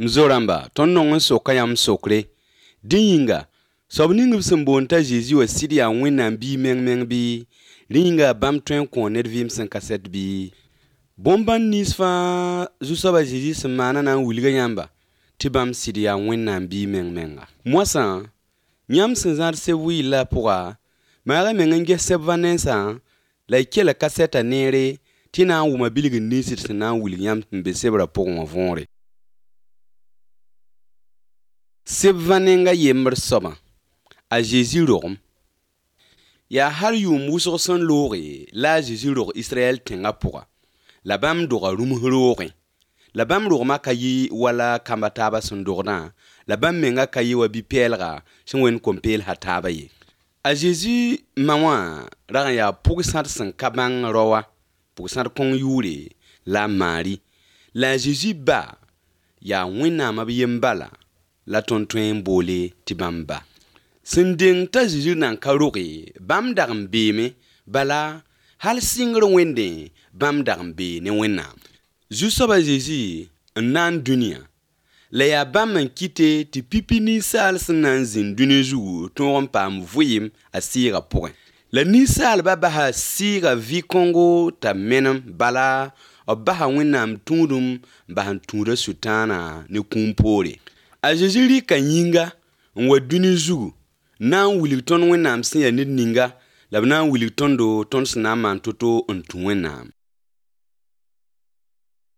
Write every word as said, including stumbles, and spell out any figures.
Mzoramba, ton non soka yam sokre. Dinga, sobning some bonta Jésus wa sidi a win and be meng meng be. Ringa bam train cornet vim san cassette be. Bomban nis fa Zusaba Jésus mana na wilga yamba. Tibam sidi a win and be meng menga. Moi san, nyam senzar se wi la poa. Mara mengenge sevanensa. La la cassette a nere. Tina wuma billig nisit na William mbesebra pon vonre. Sevanenga yember soba. A Jésus rom. Ya har yu muso son lore. La Jésus ro Israël tenga poa. La bam dora rum hroore. La bam roma kayi wala kambataba son dorna. La bam menga kayi wa bi pelra. Shenwen kompel hataba ye. A Jésus mawa ra ya pugsat san kabang rowa. Pugsat kong yure la Marie. La Jésus ba ya wina mabiyembala. La tontwen bole tibamba. Sinding ta Jésus nan karoke. Bam dagam beme bala hal singro wende bam dagam be ne wina. Jusaba Jésus nan dunia. La ya bam man kite ti pipini sal nan zin dunia jou ton pam voyim a sira point. La nisal ba baha sira vi Congo ta menam bala o baha winam tundum bahan tunda sutana ne kumpore. A Jésus ri kanyinga nwa dunia jou nan Wilton winam sin ya ninga la nan Wilton do ton sinaman toto on tu winam.